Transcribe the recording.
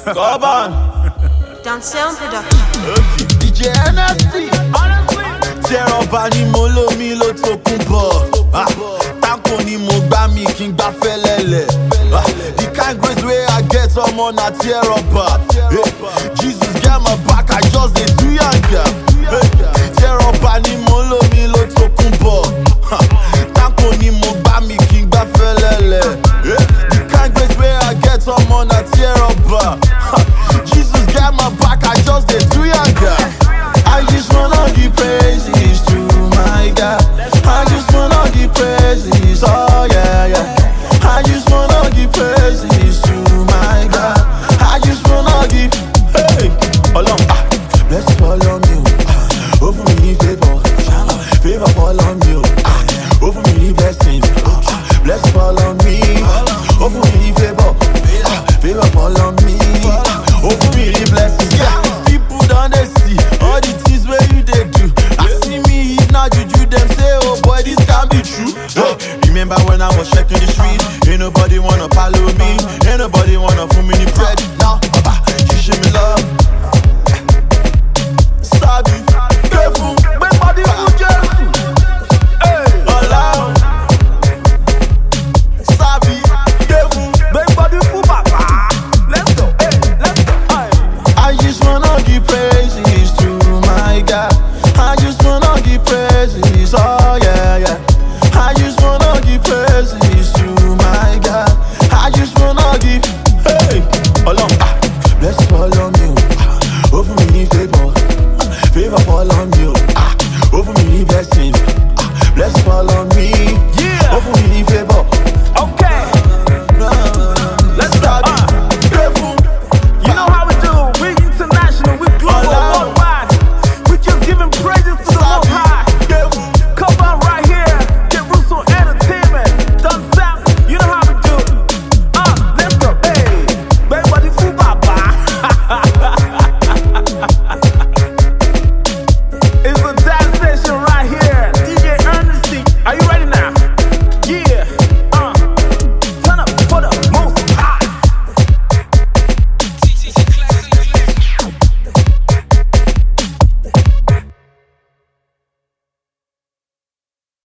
Come on. Down sound production. DJ NFC. Tear up ni mo lo mi lo tokun bo. Tanko ni mo gba mi kí n gba felele. The kind grace wey I get omo na tear up. Jesus get my back, I just dey do yanga. Tear up ni mo lo mi lo tokun bo. Tanko ni mo gba mi kí n gba felele. The kind grace wey I get omo na tear up. Jesus get my back, I just dey do yanga. I just wanna give praises to my God. I just wanna give praises, oh yeah, yeah. I just wanna give praises to my God. I just wanna give, hey, along, bless follow me, over me favor, favor follow me, over me blessings, bless follow me, over me favor, favor follow me, over me blessings, yeah. People don't see all the things where you they do. I see me if not juju, them say, oh boy, this can't be true. Hey, remember when I was checking the street, ain't nobody wanna follow